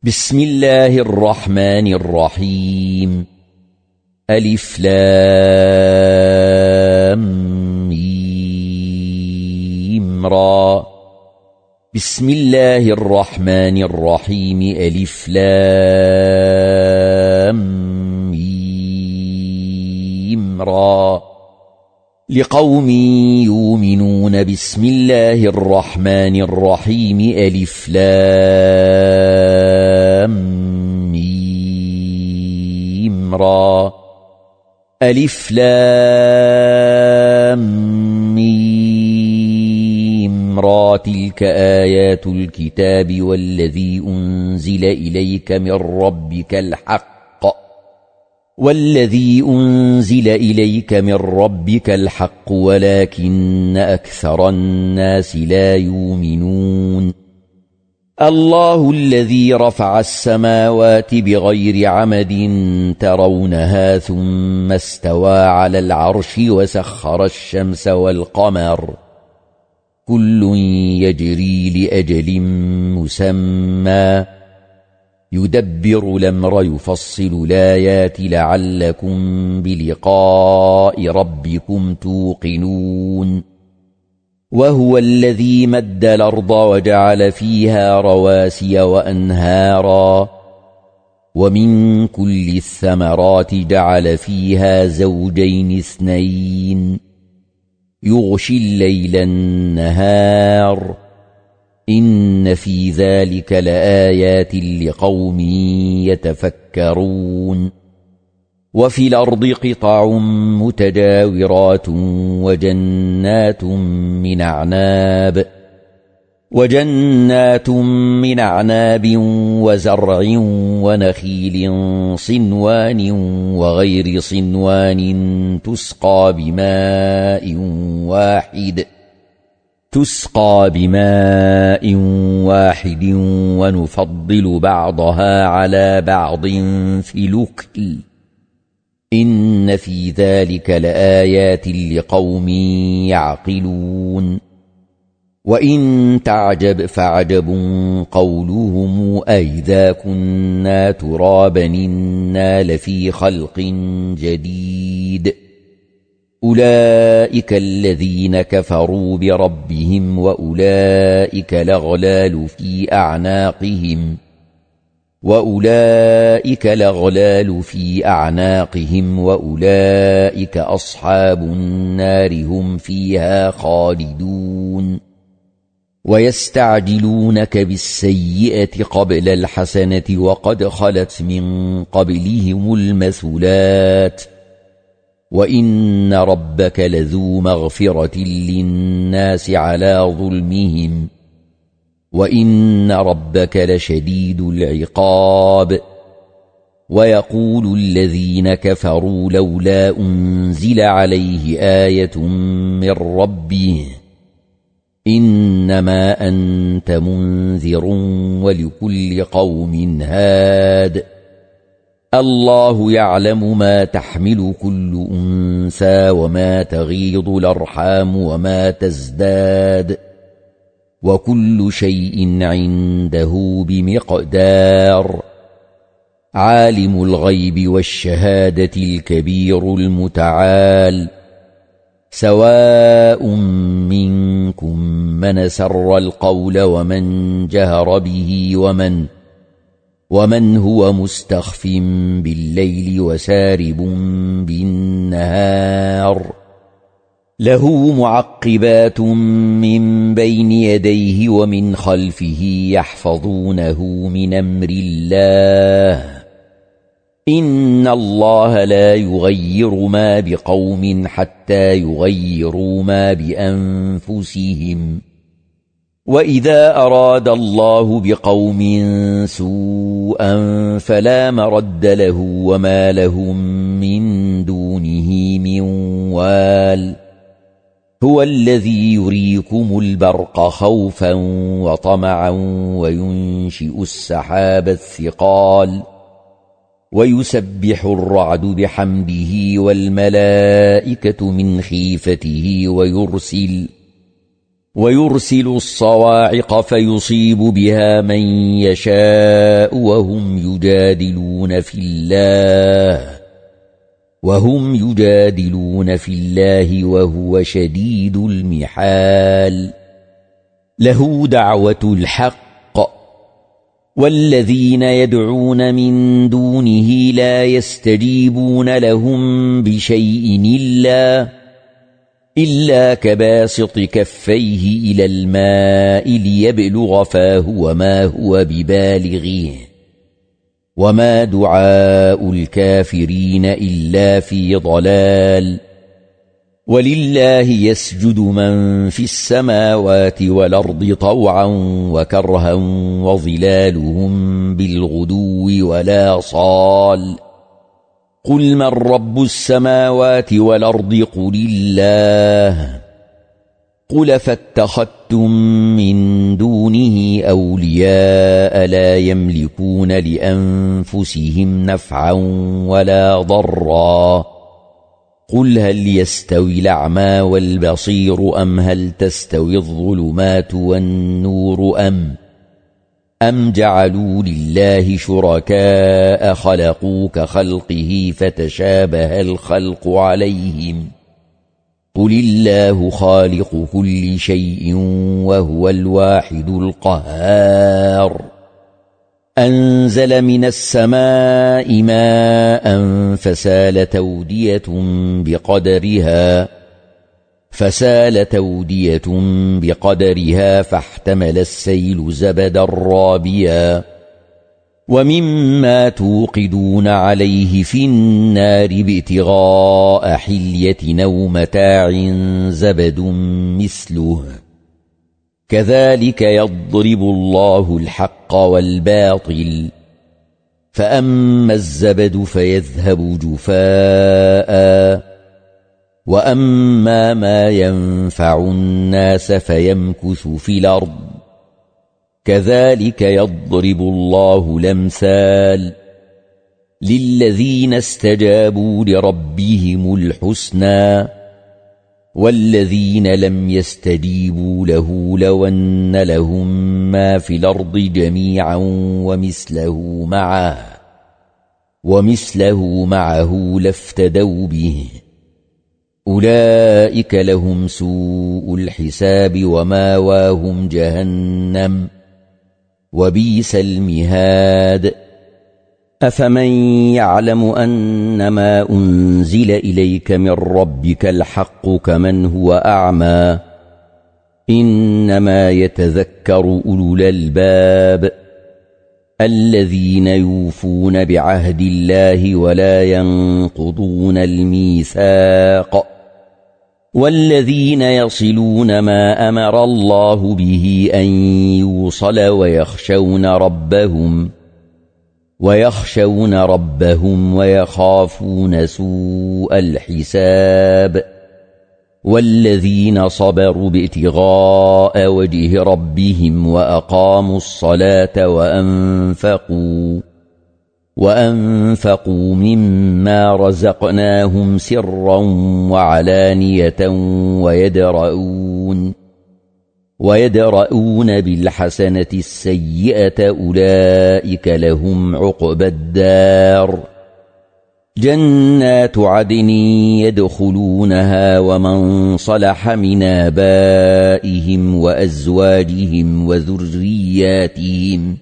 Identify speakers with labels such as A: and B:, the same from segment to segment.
A: بسم الله الرحمن الرحيم. ألف لام ميم را. بسم الله الرحمن الرحيم. ألف لام ميم را. لقوم يؤمنون. بسم الله الرحمن الرحيم. ألف لام ميم را. ألف لام ميم را. تلك آيات الكتاب والذي أنزل إليك من ربك الحق ولكن أكثر الناس لا يؤمنون. الله الذي رفع السماوات بغير عمد ترونها ثم استوى على العرش وسخر الشمس والقمر كل يجري لأجل مسمى يدبر الأمر يفصل الآيات لعلكم بلقاء ربكم توقنون. وهو الذي مد الأرض وجعل فيها رواسي وأنهارا ومن كل الثمرات جعل فيها زوجين اثنين يغشي الليل النهار إن في ذلك لآيات لقوم يتفكرون. وفي الأرض قطع متجاورات وجنات من أعناب وزرع ونخيل صنوان وغير صنوان تسقى بماء واحد ونفضل بعضها على بعض في الأكل إن في ذلك لآيات لقوم يعقلون. وإن تعجب فعجب قولهم أئذا كنا ترابا إنا لفي خلق جديد. أولئك الذين كفروا بربهم وأولئك الأغلال في أعناقهم وأولئك أصحاب النار هم فيها خالدون. ويستعجلونك بالسيئة قبل الحسنة وقد خلت من قبلهم المثلات وإن ربك لذو مغفرة للناس على ظلمهم وإن ربك لشديد العقاب. ويقول الذين كفروا لولا أنزل عليه آية من ربه إنما أنت منذر ولكل قوم هاد. الله يعلم ما تحمل كل أنثى وما تغيض الأرحام وما تزداد وكل شيء عنده بمقدار. عالم الغيب والشهادة الكبير المتعال. سواء منكم من سر القول ومن جهر به ومن هو مستخف بالليل وسارب بالنهار. له معقبات من بين يديه ومن خلفه يحفظونه من أمر الله. إن الله لا يغير ما بقوم حتى يغيروا ما بأنفسهم. وإذا أراد الله بقوم سوءا فلا مرد له وما لهم من دونه من وال. هو الذي يريكم البرق خوفا وطمعا وينشئ السحاب الثقال ويسبح الرعد بحمده والملائكة من خيفته ويرسل الصواعق فيصيب بها من يشاء وهم يجادلون في الله وهو شديد المحال. له دعوة الحق، والذين يدعون من دونه لا يستجيبون لهم بشيء إلا كباسط كفيه إلى الماء ليبلغ فاه وما هو ببالغه، وما دعاء الكافرين إلا في ضلال. ولله يسجد من في السماوات والأرض طوعا وكرها وظلالهم بالغدو ولا صال. قل من رب السماوات والأرض قل الله. قل فاتخذتم من دونه أولياء لا يملكون لأنفسهم نفعا ولا ضرا. قل هل يستوي الأعمى والبصير أم هل تستوي الظلمات والنور أم جعلوا لله شركاء خلقوا كخلقه فتشابه الخلق عليهم. قل الله خالق كل شيء وهو الواحد القهار. أنزل من السماء ماء فسالت تودية بقدرها فاحتمل السيل زبدا رابيا. ومما توقدون عليه في النار ابتغاء حلية أو متاع زبد مثله. كذلك يضرب الله الحق والباطل. فأما الزبد فيذهب جفاء، وأما ما ينفع الناس فيمكث في الأرض. كذلك يضرب الله الأمثال. للذين استجابوا لربهم الحسنى، والذين لم يستجيبوا له لو أن لهم ما في الأرض جميعا ومثله معه لافتدوا به. أولئك لهم سوء الحساب وماواهم جهنم وبئس المهاد. أفمن يعلم أنما أنزل إليك من ربك الحق كمن هو أعمى؟ إنما يتذكر أولو الألباب الذين يوفون بعهد الله ولا ينقضون الميثاق، والذين يصلون ما أمر الله به أن يوصل ويخشون ربهم ويخافون سوء الحساب. والذين صبروا ابتغاء وجه ربهم وأقاموا الصلاة وأنفقوا مما رزقناهم سرا وعلانية ويدرؤون بالحسنة السيئة أولئك لهم عقبى الدار. جنات عدن يدخلونها ومن صلح من آبائهم وأزواجهم وذرياتهم،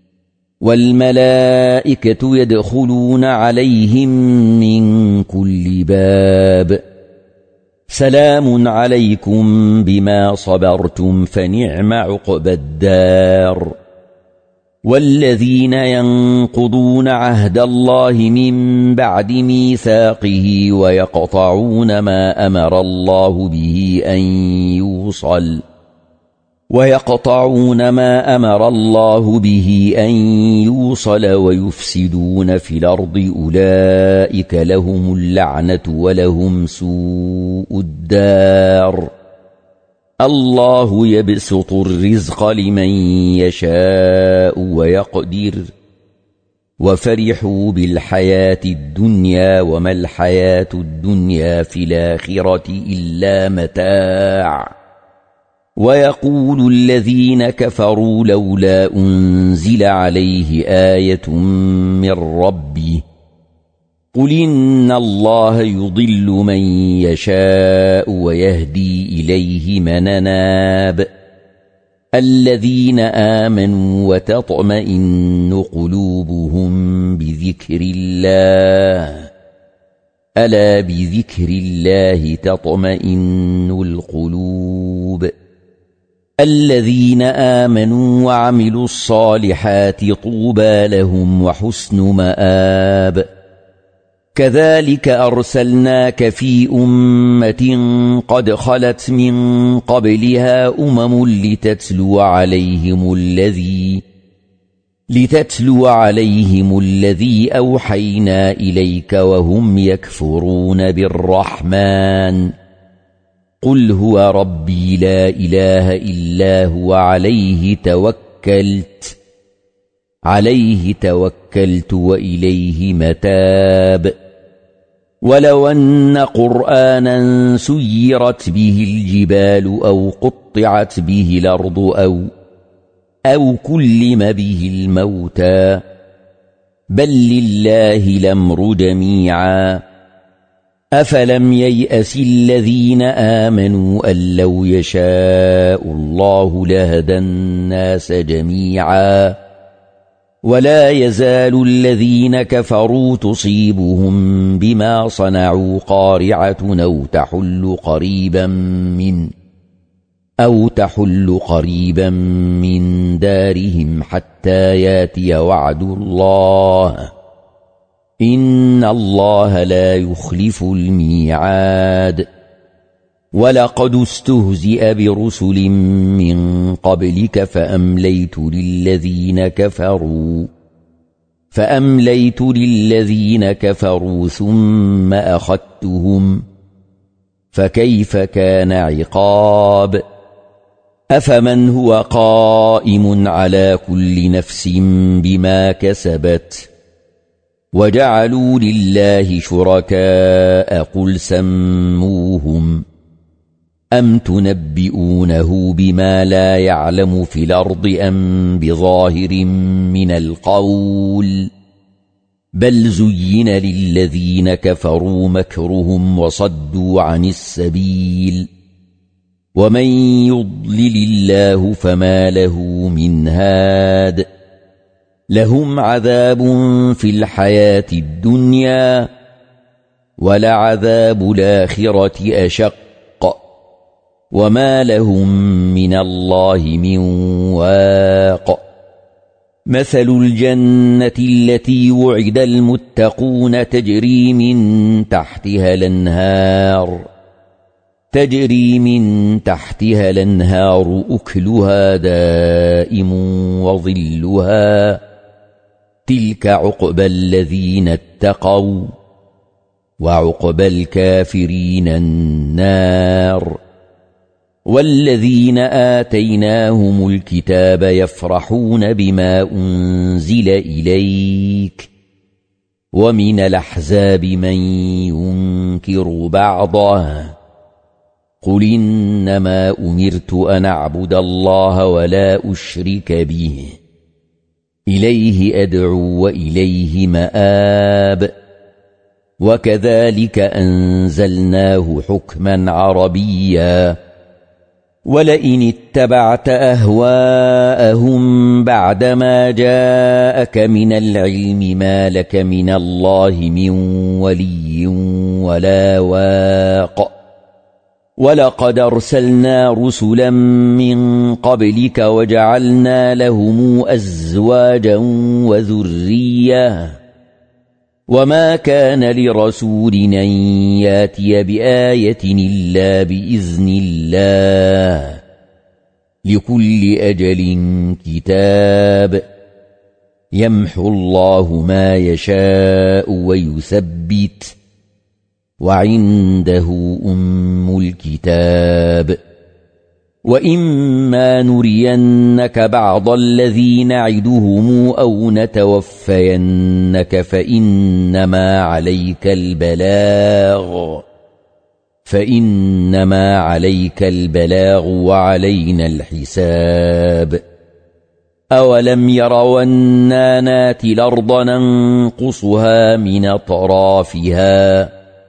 A: والملائكة يدخلون عليهم من كل باب. سلام عليكم بما صبرتم فنعم عقبى الدار. والذين ينقضون عهد الله من بعد ميثاقه ويقطعون ما أمر الله به أن يوصل ويفسدون في الأرض أولئك لهم اللعنة ولهم سوء الدار. الله يبسط الرزق لمن يشاء ويقدر، وفرحوا بالحياة الدنيا وما الحياة الدنيا في الآخرة إلا متاع. ويقول الذين كفروا لولا أنزل عليه آية من ربه قل إن الله يضل من يشاء ويهدي إليه من أناب الذين آمنوا وتطمئن قلوبهم بذكر الله ألا بذكر الله تطمئن القلوب الذين آمنوا وعملوا الصالحات طوبى لهم وحسن مآب كذلك أرسلناك في أمة قد خلت من قبلها لتتلو عليهم الذي أوحينا إليك وهم يكفرون بالرحمن قل هو ربي لا إله إلا هو عليه توكلت وإليه متاب ولو أن قرآنا سيرت به الجبال أو قطعت به الأرض أو كلم به الموتى بل لله الأمر جميعا أفلم ييأس الذين آمنوا أن لو يشاء الله لهدى الناس جميعا ولا يزال الذين كفروا تصيبهم بما صنعوا قارعة أو تحل قريبا من دارهم حتى ياتي وعد الله إن الله لا يخلف الميعاد ولقد استهزئ برسل من قبلك فأمليت للذين كفروا ثم أخذتهم فكيف كان عقاب أفمن هو قائم على كل نفس بما كسبت وجعلوا لله شركاء قل سموهم أم تنبئونه بما لا يعلم في الأرض أم بظاهر من القول بل زين للذين كفروا مكرهم وصدوا عن السبيل ومن يضلل الله فما له من هاد لهم عذاب في الحياة الدنيا ولعذاب الآخرة أشق وما لهم من الله من واق مثل الجنة التي وعد المتقون تجري من تحتها الأنهار أكلها دائم وظلها تلك عقبى الذين اتقوا وعقبى الكافرين النار والذين آتيناهم الكتاب يفرحون بما أنزل إليك ومن الأحزاب من ينكر بعضه قل إنما أمرت أن أعبد الله ولا أشرك به إليه أدعو وإليه مآب وكذلك أنزلناه حكما عربيا ولئن اتبعت أهواءهم بعدما جاءك من العلم ما لك من الله من ولي ولا واق ولقد أرسلنا رسلا من قبلك وجعلنا لهم أزواجا وذرية وما كان لرسول أن ياتي بآية إلا بإذن الله لكل أجل كتاب يمحو الله ما يشاء ويثبت وعنده أم الكتاب وإما نرينك بعض الذي نعدهم أو نتوفينك فإنما عليك البلاغ فإنما عليك البلاغ وعلينا الحساب أولم يروا أنا ناتي الأرض ننقصها من أطرافها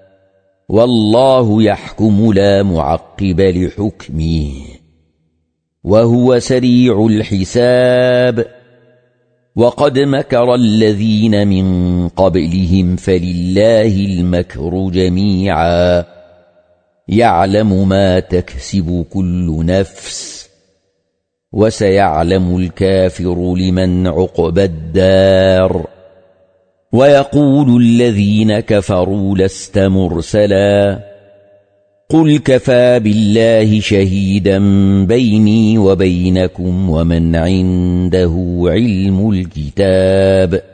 A: والله يحكم لا معقب لحكمه وهو سريع الحساب وقد مكر الذين من قبلهم فلله المكر جميعا يعلم ما تكسب كل نفس وسيعلم الكافر لمن عقبى الدار ويقول الذين كفروا لست مرسلا قل كفى بالله شهيدا بيني وبينكم ومن عنده علم الكتاب